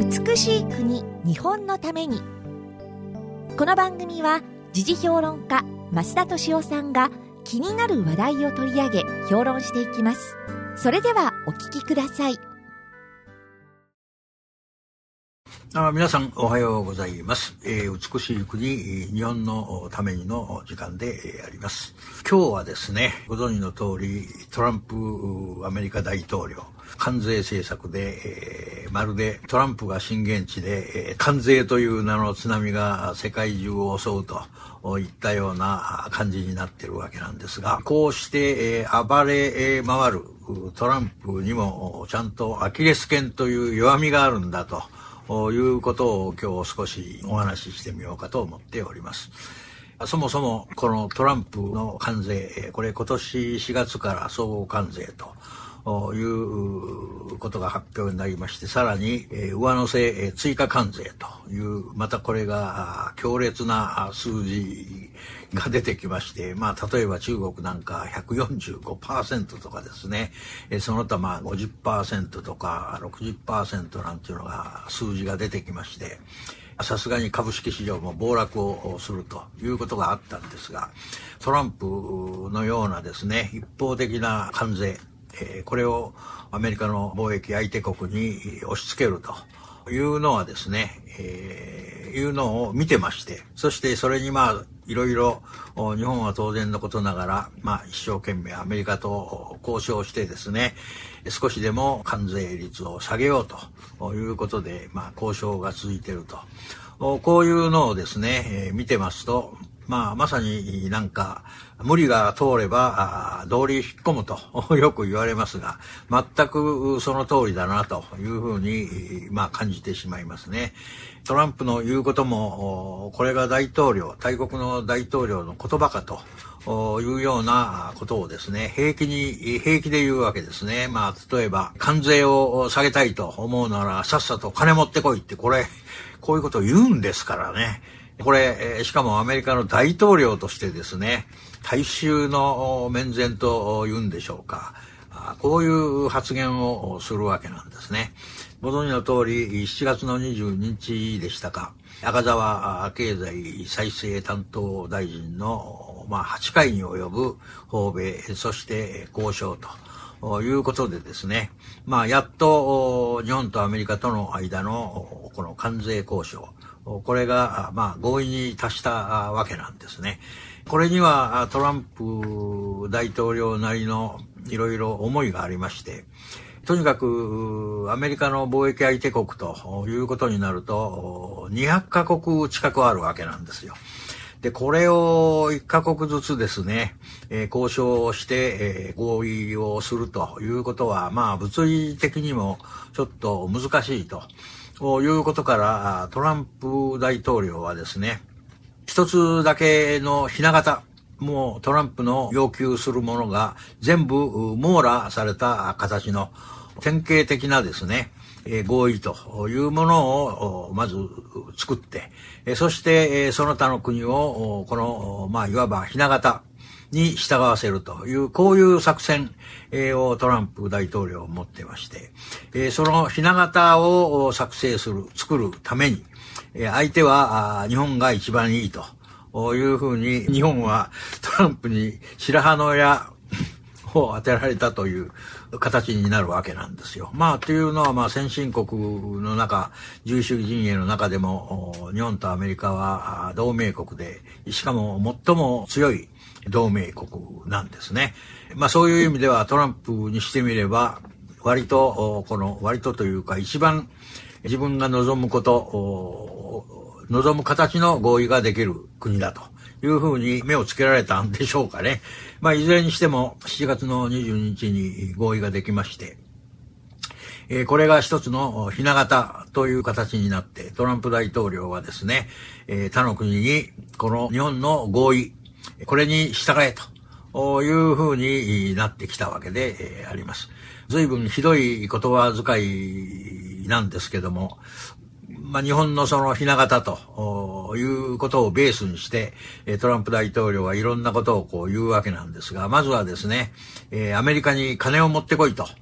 美しい国日本のために。この番組は時事評論家増田俊夫さんが気になる話題を取り上げ評論していきます。それではお聞きください。 皆さんおはようございます。美しい国日本のためにの時間であります。今日はですね、ご存知の通りトランプアメリカ大統領関税政策で、まるでトランプが震源地で、関税という名の津波が世界中を襲うといったような感じになっているわけなんですが、こうして、暴れ回るトランプにもちゃんとアキレス腱という弱みがあるんだということを今日少しお話ししてみようかと思っております。そもそもこのトランプの関税、これ今年4月から総合関税ということが発表になりまして、さらに上乗せ追加関税という、またこれが強烈な数字が出てきまして、例えば中国なんか 145% とかですね、その他50% とか 60% なんていうのが数字が出てきまして、さすがに株式市場も暴落をするということがあったんですが、トランプのようなですね、一方的な関税、これをアメリカの貿易相手国に押し付けるというのはですね、いうのを見てまして、そしてそれにいろいろ日本は当然のことながら、一生懸命アメリカと交渉してですね、少しでも関税率を下げようということで、交渉が続いていると。こういうのをですね、見てますと、まさになんか無理が通れば道理引っ込むとよく言われますが、全くその通りだなというふうに感じてしまいますね。トランプの言うことも、これが大国の大統領の言葉かというようなことをですね、平気で言うわけですね。例えば関税を下げたいと思うならさっさと金持ってこいって、こういうことを言うんですからね。これ、しかもアメリカの大統領としてですね、大衆の面前と言うんでしょうか。こういう発言をするわけなんですね。ご存知の通り、7月の22日でしたか、赤澤経済再生担当大臣の、8回に及ぶ訪米、そして交渉ということでですね、やっと日本とアメリカとの間のこの関税交渉、これが合意に達したわけなんですね。これにはトランプ大統領なりのいろいろ思いがありまして、とにかくアメリカの貿易相手国ということになると200カ国近くあるわけなんですよ。で、これを1カ国ずつですね、交渉して、合意をするということは、物理的にもちょっと難しいということから、トランプ大統領はですね、一つだけのひな形、もうトランプの要求するものが全部網羅された形の典型的なですね、合意というものをまず作って、そしてその他の国をこのいわばひな形に従わせるという、こういう作戦をトランプ大統領を持ってまして、そのひな形を作るために、相手は日本が一番いいというふうに、日本はトランプに白羽の矢を当てられたという形になるわけなんですよ。というのは先進国の中、自由主義陣営の中でも日本とアメリカは同盟国で、しかも最も強い同盟国なんですね。そういう意味ではトランプにしてみれば割とというか、一番自分が望む形の合意ができる国だというふうに目をつけられたんでしょうかね。いずれにしても7月の22日に合意ができまして、これが一つのひな形という形になって、トランプ大統領はですね、他の国にこの日本の合意、これに従えというふうになってきたわけであります。随分ひどい言葉遣いなんですけども、日本のそのひな形ということをベースにして、トランプ大統領はいろんなことを言うわけなんですが、まずはですね、アメリカに金を持ってこいと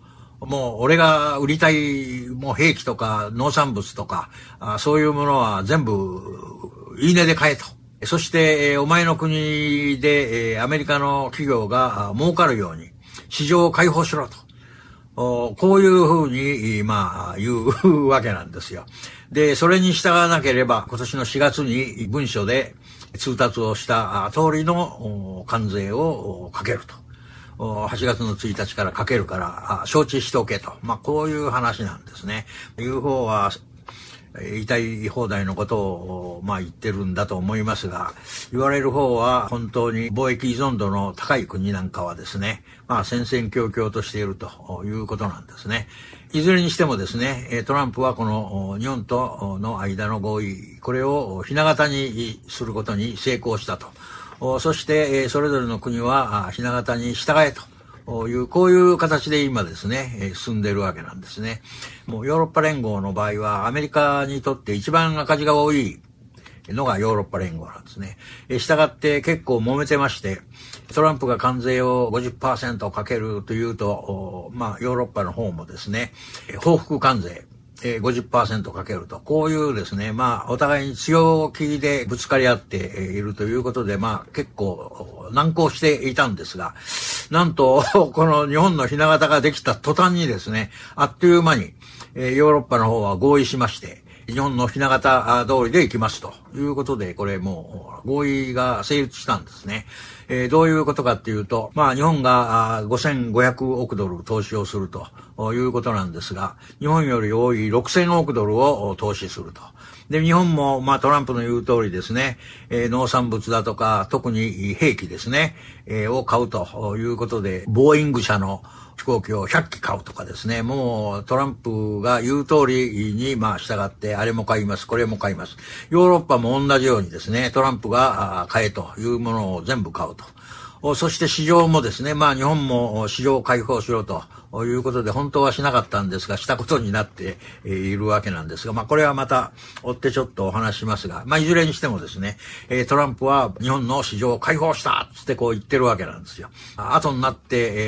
もう俺が売りたいもう兵器とか農産物とか、そういうものは全部いい値で買えと。そして、お前の国で、アメリカの企業が儲かるように市場を開放しろと。こういうふうに、言うわけなんですよ。で、それに従わなければ、今年の4月に文書で通達をした通りの関税をかけると。8月の1日からかけるから、承知しておけと。こういう話なんですね。UFO は、言いたい放題のことを、言ってるんだと思いますが、言われる方は本当に貿易依存度の高い国なんかはですね、戦々恐々としているということなんですね。いずれにしてもですね、トランプはこの日本との間の合意、これをひな形にすることに成功したと。そして、それぞれの国はひな形に従えと。こういう形で今ですね、進んでいるわけなんですね。もうヨーロッパ連合の場合はアメリカにとって一番赤字が多いのがヨーロッパ連合なんですね。したがって結構揉めてまして、トランプが関税を 50% かけるというと、ヨーロッパの方もですね、報復関税、50% かけると。こういうですね、お互いに強気でぶつかり合っているということで、結構難航していたんですが、なんと、この日本のひな形ができた途端にですね、あっという間に、ヨーロッパの方は合意しまして、日本のひな形通りで行きますということで、これもう合意が成立したんですね。どういうことかっていうと、日本が5500億ドル投資をするということなんですが、日本より多い6000億ドルを投資すると。で、日本も、トランプの言う通りですね、農産物だとか、特に兵器ですね、を買うということで、ボーイング社の飛行機を100機買うとかですね、もうトランプが言う通りに従ってあれも買います、これも買います。ヨーロッパも同じようにですね、トランプが買えというものを全部買うと。そして市場もですね、日本も市場を開放しろということで本当はしなかったんですが、したことになっているわけなんですが、これはまた追ってちょっとお話しますが、いずれにしてもですね、トランプは日本の市場を開放したつってこう言ってるわけなんですよ。後になって、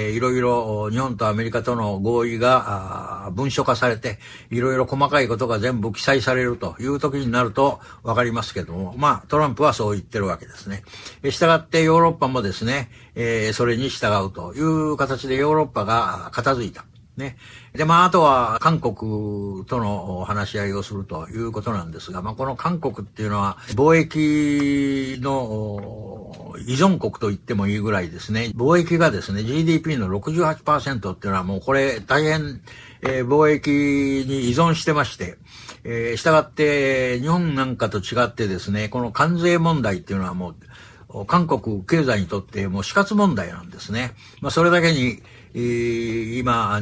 いろいろ日本とアメリカとの合意が文書化されて、いろいろ細かいことが全部記載されるという時になるとわかりますけども、トランプはそう言ってるわけですね。したがってヨーロッパもですね、それに従うという形でヨーロッパが片付いた。ね。で、あとは韓国との話し合いをするということなんですが、この韓国っていうのは貿易の依存国と言ってもいいぐらいですね。貿易がですね、GDP の 68% っていうのはもうこれ大変、貿易に依存してまして、従って日本なんかと違ってですね、この関税問題っていうのはもう韓国経済にとってもう死活問題なんですね。それだけに、今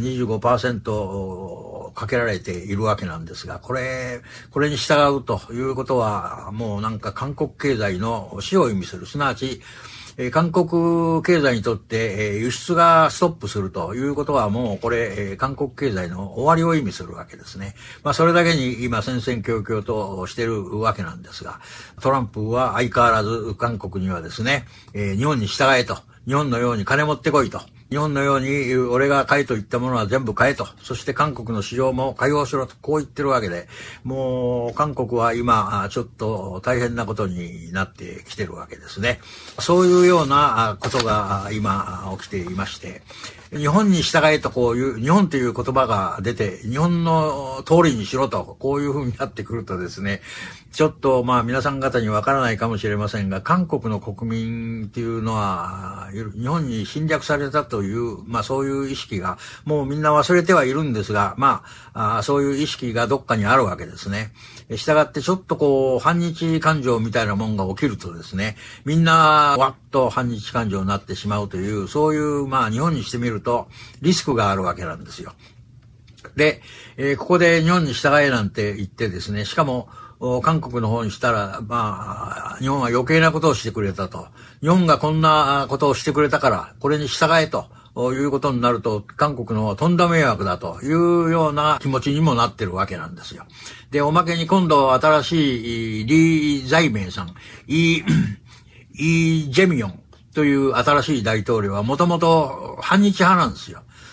25% かけられているわけなんですが、これに従うということはもう韓国経済の死を意味する。すなわち、韓国経済にとって輸出がストップするということはもうこれ韓国経済の終わりを意味するわけですね。それだけに今戦々恐々としているわけなんですが、トランプは相変わらず韓国にはですね、日本に従えと、日本のように金持ってこいと、日本のように俺が買えと言ったものは全部買えと、そして韓国の市場も開放しろと、こう言ってるわけで、もう韓国は今ちょっと大変なことになってきてるわけですね。そういうようなことが今起きていまして、日本に従えとこういう日本という言葉が出て、日本の通りにしろとこういう風になってくるとですね、ちょっと皆さん方にわからないかもしれませんが、韓国の国民っていうのは日本に侵略されたという、そういう意識がもうみんな忘れてはいるんですが、そういう意識がどっかにあるわけですね。したがってちょっとこう反日感情みたいなもんが起きるとですね、みんなわっと反日感情になってしまうという、そういう日本にしてみるとリスクがあるわけなんですよ。で、ここで日本に従えなんて言ってですね、しかも韓国の方にしたら、日本は余計なことをしてくれたと。日本がこんなことをしてくれたから、これに従えということになると、韓国のとんだ迷惑だというような気持ちにもなってるわけなんですよ。で、おまけに今度新しいリー・ザイメイさん、イ・ジェミョンという新しい大統領はもともと反日派なんですよ。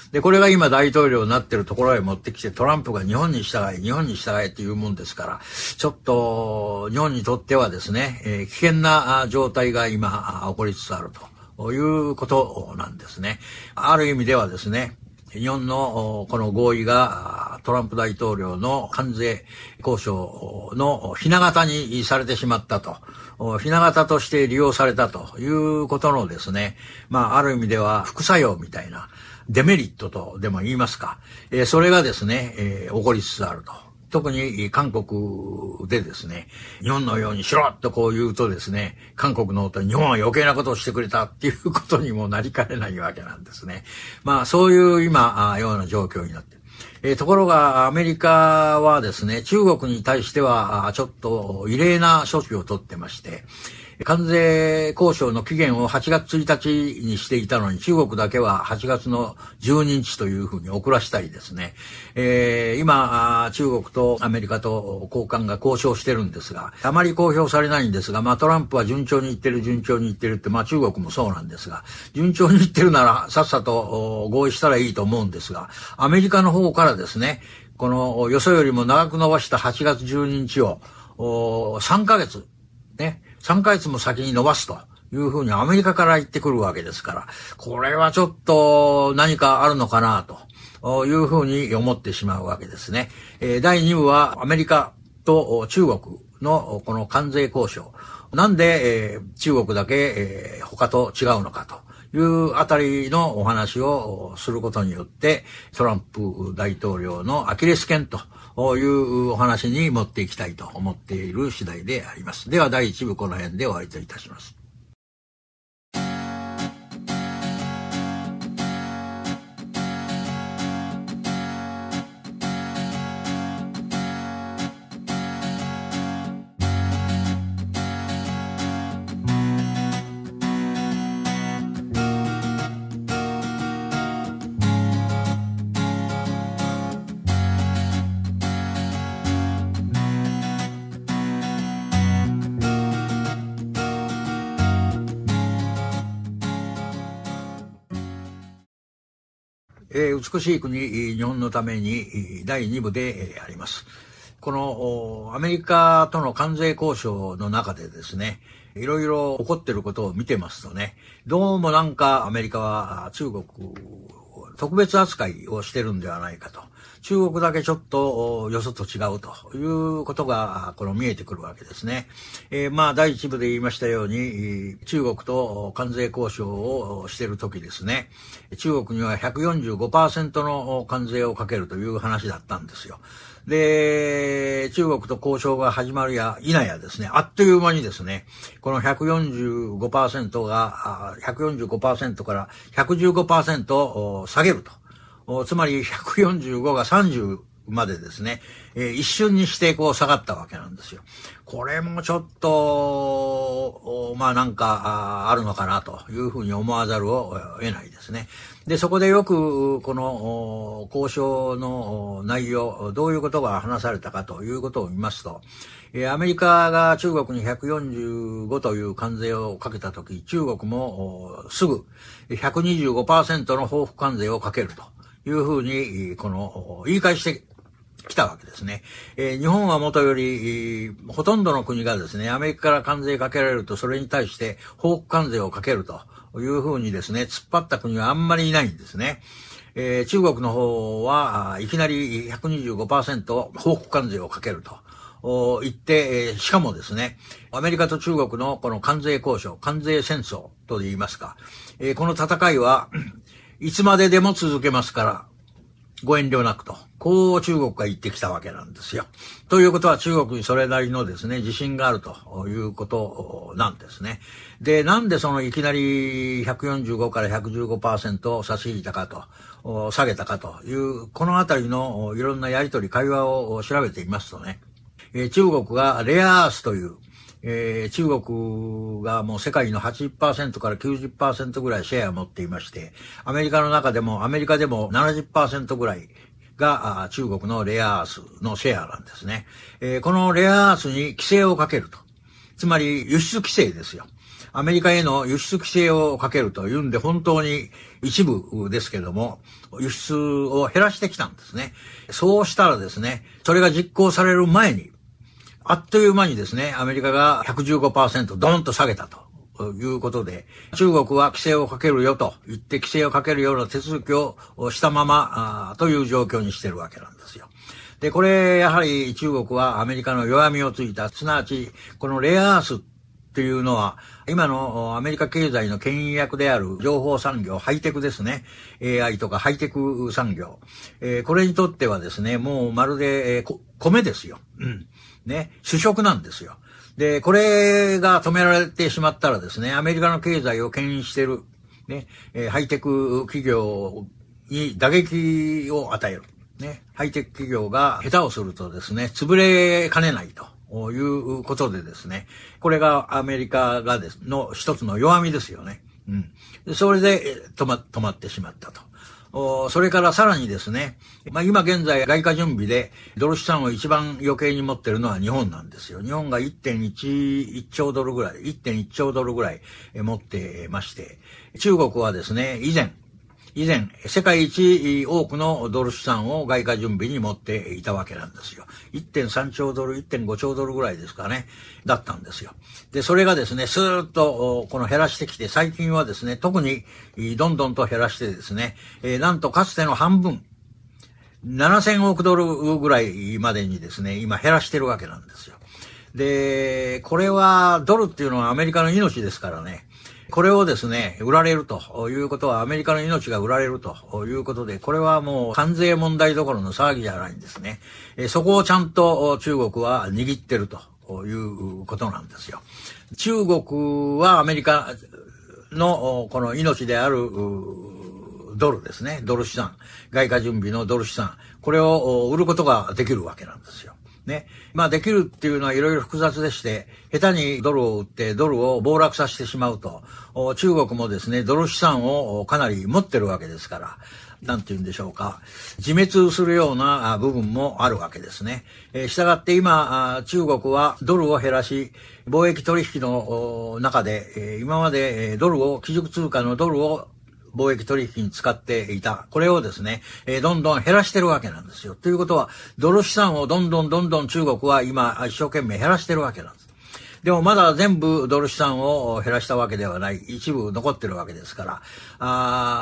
で、これが今大統領になってるところへ持ってきて、トランプが日本に従えっていうもんですから、ちょっと日本にとってはですね、危険な状態が今起こりつつあるということなんですね。ある意味ではですね、日本のこの合意がトランプ大統領の関税交渉のひな形にされてしまったと。ひな形として利用されたということのですね、ある意味では副作用みたいなデメリットとでも言いますか、それがですね、起こりつつあると。特に韓国でですね、日本のようにしろとこう言うとですね、韓国の日本は余計なことをしてくれたっていうことにもなりかねないわけなんですね。そういう今、ような状況になっている。ところがアメリカはですね、中国に対してはちょっと異例な措置を取ってまして、関税交渉の期限を8月1日にしていたのに、中国だけは8月の12日というふうに遅らしたりですね。今、中国とアメリカと高官が交渉してるんですが、あまり公表されないんですが、トランプは順調にいってるって、中国もそうなんですが、順調にいってるならさっさと合意したらいいと思うんですが、アメリカの方からですね、このよそよりも長く延ばした8月12日を3ヶ月、ね、3ヶ月も先に伸ばすというふうにアメリカから言ってくるわけですから、これはちょっと何かあるのかなというふうに思ってしまうわけですね。第2部はアメリカと中国のこの関税交渉。なんで、中国だけ、他と違うのかというあたりのお話をすることによって、トランプ大統領のアキレス腱というお話に持っていきたいと思っている次第であります。では第1部この辺で終わりといたします。美しい国日本のために第2部であります。このアメリカとの関税交渉の中でですね、いろいろ起こっていることを見てますとね、どうもなんかアメリカは中国特別扱いをしてるんではないかと。中国だけちょっとよそと違うということが見えてくるわけですね。第一部で言いましたように、中国と関税交渉をしているときですね、中国には 145% の関税をかけるという話だったんですよ。で、中国と交渉が始まるや否やですね、あっという間にですね、この 145% が、145% から 115% 下げると。つまり145が30までですね、一瞬にして下がったわけなんですよ。これもちょっと、なんかあるのかなというふうに思わざるを得ないですね。で、そこでよくこの交渉の内容、どういうことが話されたかということを見ますと、アメリカが中国に145という関税をかけたとき、中国もすぐ 125% の報復関税をかけるというふうに、言い返してきたわけですね。日本はもとより、ほとんどの国がですね、アメリカから関税かけられると、それに対して報復関税をかけるというふうにですね、突っ張った国はあんまりいないんですね。中国の方はいきなり 125% 報復関税をかけると言って、しかもですね、アメリカと中国のこの関税交渉、関税戦争と言いますか、この戦いはいつまででも続けますから、ご遠慮なくと。こう中国が言ってきたわけなんですよ。ということは中国にそれなりのですね、自信があるということなんですね。で、なんでそのいきなり145から 115% 差し引いたかと、下げたかという、このあたりのいろんなやりとり、会話を調べていますとね、中国がレアアースという、中国がもう世界の 80% から 90% ぐらいシェアを持っていまして、アメリカでも 70% ぐらいが中国のレアアースのシェアなんですね。このレアアースに規制をかけると。つまり輸出規制ですよ。 アメリカへの輸出規制をかけるというんで、本当に一部ですけども、輸出を減らしてきたんですね。そうしたらですね、それが実行される前に、あっという間にですね、アメリカが 115% ドーンと下げたということで、中国は規制をかけるよと言って規制をかけるような手続きをしたままという状況にしているわけなんですよ。で、これやはり中国はアメリカの弱みをついた、すなわちこのレアアースっていうのは、今のアメリカ経済の牽引役である情報産業、ハイテクですね。AI とかハイテク産業。これにとってはですね、もうまるで、米ですよ。ね。主食なんですよ。で、これが止められてしまったらですね、アメリカの経済を牽引している、ね、ハイテク企業に打撃を与える。ね。ハイテク企業が下手をするとですね、潰れかねないと。いうことでですね、これがアメリカがの一つの弱みですよね。それで止まってしまったと。それからさらにですね、今現在外貨準備でドル資産を一番余計に持っているのは日本なんですよ。日本が 1.1 兆ドルぐらい、1.1 兆ドルぐらい持ってまして、中国はですね、以前、世界一多くのドル資産を外貨準備に持っていたわけなんですよ。1.3 兆ドル、1.5 兆ドルぐらいですかね、だったんですよ。で、それがですね、スーッとこの減らしてきて、最近はですね、特にどんどんと減らしてですね、なんとかつての半分、7000億ドルぐらいまでにですね、今減らしてるわけなんですよ。で、これはドルっていうのはアメリカの命ですからね、これをですね、売られるということはアメリカの命が売られるということで、これはもう関税問題どころの騒ぎじゃないんですね。そこをちゃんと中国は握ってるということなんですよ。中国はアメリカのこの命であるドルですね、ドル資産、外貨準備のドル資産、これを売ることができるわけなんですよ。ね。できるっていうのはいろいろ複雑でして、下手にドルを売ってドルを暴落させてしまうと、中国もですね、ドル資産をかなり持ってるわけですから、なんて言うんでしょうか、自滅するような部分もあるわけですね。したがって今、中国はドルを減らし、貿易取引の中で、今までドルを、基軸通貨のドルを貿易取引に使っていた。これをですね、どんどん減らしてるわけなんですよ。ということは、ドル資産をどんどん中国は今一生懸命減らしてるわけなんです。でもまだ全部ドル資産を減らしたわけではない。一部残ってるわけですから、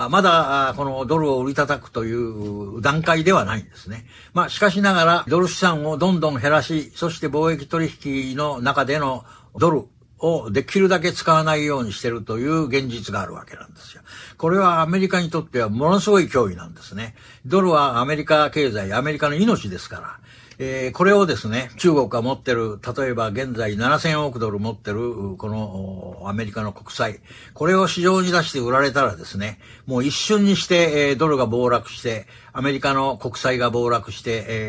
まだこのドルを売り叩くという段階ではないんですね。しかしながらドル資産をどんどん減らし、そして貿易取引の中でのドルをできるだけ使わないようにしているという現実があるわけなんですよ。これはアメリカにとってはものすごい脅威なんですね。ドルはアメリカ経済、アメリカの命ですから、これをですね、中国が持ってる、例えば現在7000億ドル持ってる、このアメリカの国債、これを市場に出して売られたらですね、もう一瞬にして、ドルが暴落して、アメリカの国債が暴落して、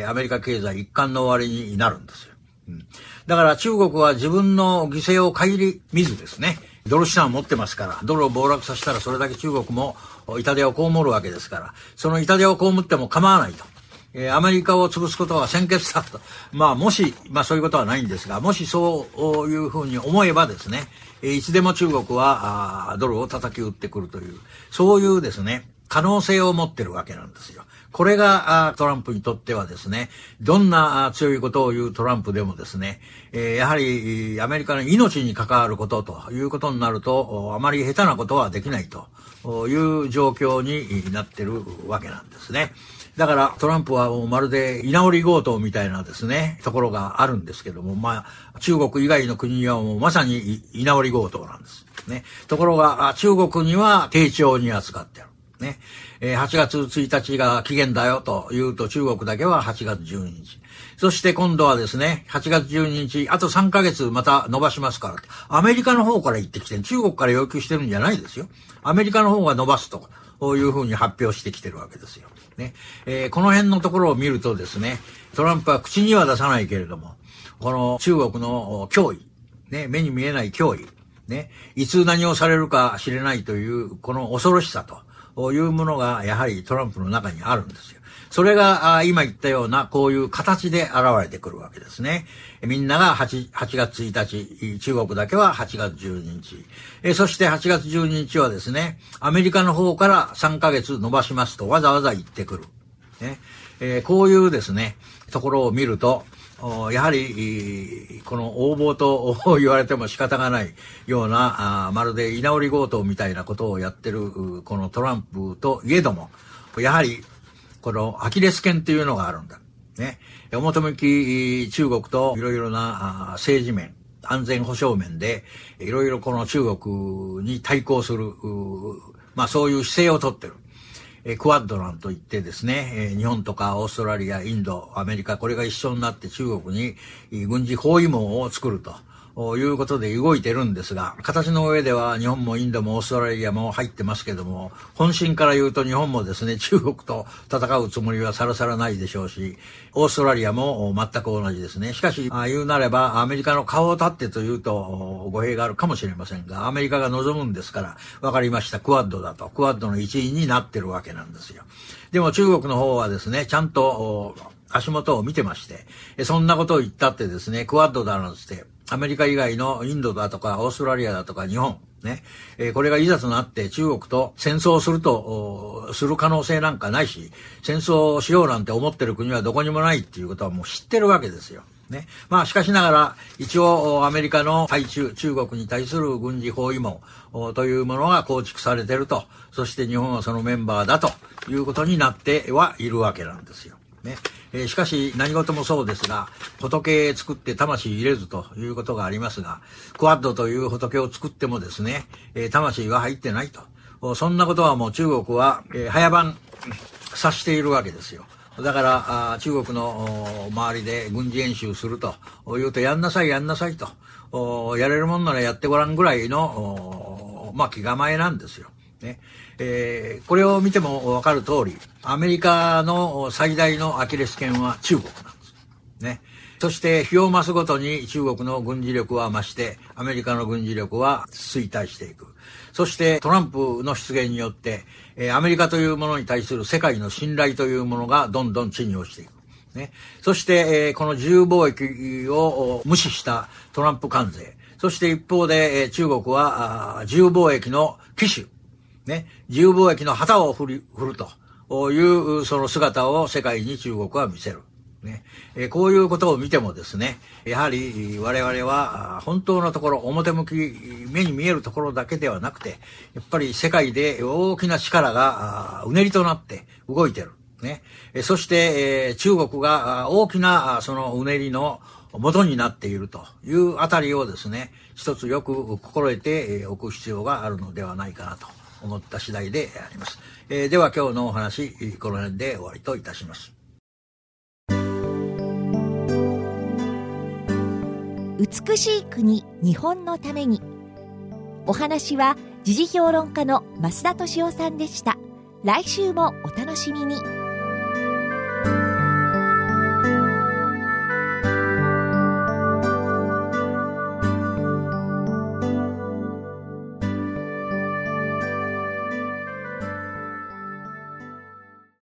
アメリカ経済一貫の終わりになるんですよ。だから中国は自分の犠牲を顧みずですね、ドル資産を持ってますから、ドルを暴落させたらそれだけ中国も痛手を被るわけですから、その痛手を被っても構わないと。アメリカを潰すことは先決だと。もし、そういうことはないんですが、もしそういうふうに思えばですね、いつでも中国はドルを叩き打ってくるという、そういうですね、可能性を持ってるわけなんですよ。これがトランプにとってはですね、どんな強いことを言うトランプでもですね、やはりアメリカの命に関わることということになると、あまり下手なことはできないという状況になってるわけなんですね。だからトランプはもうまるで居直り強盗みたいなですね、ところがあるんですけども、中国以外の国にはもうまさに居直り強盗なんですね。ところが中国には丁重に扱ってある。ね。8月1日が期限だよというと中国だけは8月12日。そして今度はですね、8月12日、あと3ヶ月また伸ばしますから。アメリカの方から言ってきて、中国から要求してるんじゃないですよ。アメリカの方が伸ばすというふうに発表してきてるわけですよ。ね。この辺のところを見るとですね、トランプは口には出さないけれども、この中国の脅威、ね、目に見えない脅威、ね、いつ何をされるか知れないという、この恐ろしさというものがやはりトランプの中にあるんですよ。 それが今言ったようなこういう形で現れてくるわけですね。みんなが 8月1日、中国だけは8月12日。そして8月12日はですね、アメリカの方から3ヶ月延ばしますとわざわざ言ってくる。ね。こういうですね、ところを見ると、やはり、この横暴と言われても仕方がないような、まるで居直り強盗みたいなことをやってる、このトランプといえども、やはり、このアキレス腱というのがあるんだ。ね。表向き中国といろいろな政治面、安全保障面で、いろいろこの中国に対抗する、そういう姿勢をとってる。クワッドなんといってですね、日本とかオーストラリア、インド、アメリカ、これが一緒になって中国に軍事包囲網を作るということで動いてるんですが、形の上では日本もインドもオーストラリアも入ってますけども、本心から言うと日本もですね、中国と戦うつもりはさらさらないでしょうし、オーストラリアも全く同じですね。しかし、言うなればアメリカの顔を立ってというと語弊があるかもしれませんが、アメリカが望むんですから、わかりました、クワッドだと。クワッドの一員になってるわけなんですよ。でも中国の方はですね、ちゃんと足元を見てまして、そんなことを言ったってですね、クワッドだなんつって、アメリカ以外のインドだとかオーストラリアだとか日本、ね、これがいざとなって中国と戦争をする可能性なんかないし、戦争をしようなんて思ってる国はどこにもないっていうことはもう知ってるわけですよ。ね。しかしながら、一応アメリカの中国に対する軍事包囲網というものが構築されていると、そして日本はそのメンバーだということになってはいるわけなんですよ。ね。しかし何事もそうですが、仏作って魂入れずということがありますが、クワッドという仏を作ってもですね、魂は入ってないと。そんなことはもう中国は早番察しているわけですよ。だから中国の周りで軍事演習すると言うと、やんなさいと、やれるもんならやってごらんぐらいの気構えなんですよ。ね。これを見てもわかる通り、アメリカの最大のアキレス腱は中国なんです。ね。そして日を増すごとに中国の軍事力は増して、アメリカの軍事力は衰退していく。そしてトランプの出現によって、アメリカというものに対する世界の信頼というものがどんどん地に落ちていく。ね。そして、この自由貿易を無視したトランプ関税。そして一方で、中国は自由貿易の旗手。ね。自由貿易の旗を振るというその姿を世界に中国は見せる。ね。こういうことを見てもですね、やはり我々は本当のところ、表向き目に見えるところだけではなくて、やっぱり世界で大きな力がうねりとなって動いてる。ね。そして中国が大きなそのうねりの元になっているというあたりをですね、一つよく心得ておく必要があるのではないかなと思った次第であります。では今日のお話、この辺で終わりといたします。 美しい国日本のために。お話は時事評論家の増田俊雄さんでした。来週もお楽しみに。